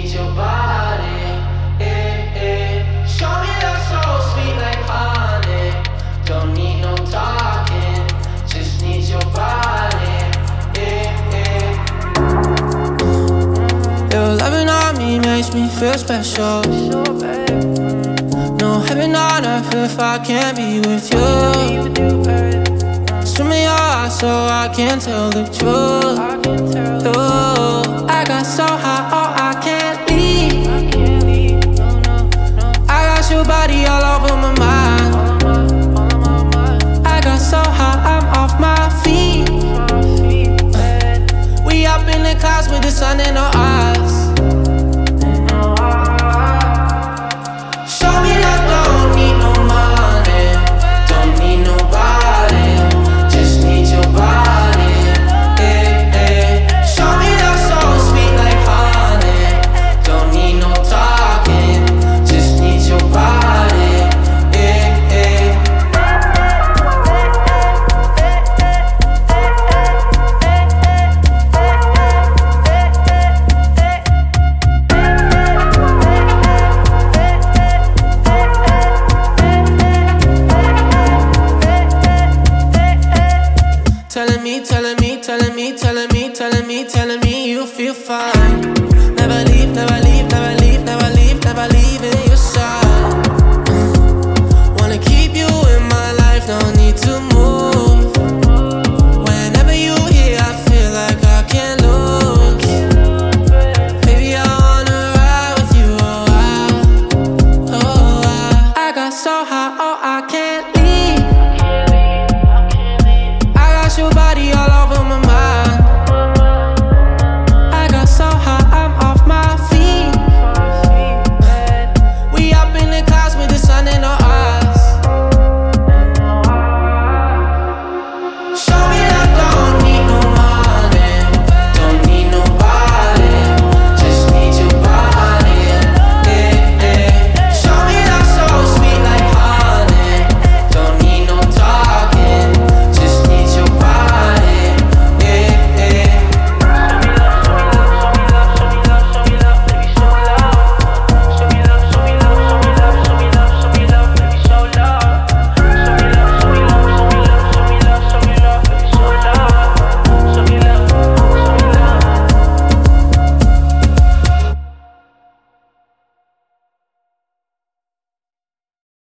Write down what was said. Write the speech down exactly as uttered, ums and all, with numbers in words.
need your body. Eh, eh. Show me love so sweet like honey. Don't need no talking, just need your body. Eh, eh. Your loving on me makes me feel special. No heaven on earth if I can't be with you. Swim in your eyes so I can tell the truth. Ooh, I got so high, oh I can't leave. I got your body all over my mind. I got so high, I'm off my feet. We up in the clouds with the sun in our eyes. Show me love, don't need no money, don't need nobody, just need your body. Eh, eh. Show me love so sweet like honey. Don't need no talking, just need your body. Eh, eh. Telling me, telling me, telling me, telling me, telling me, telling me you feel fine. Never leave, never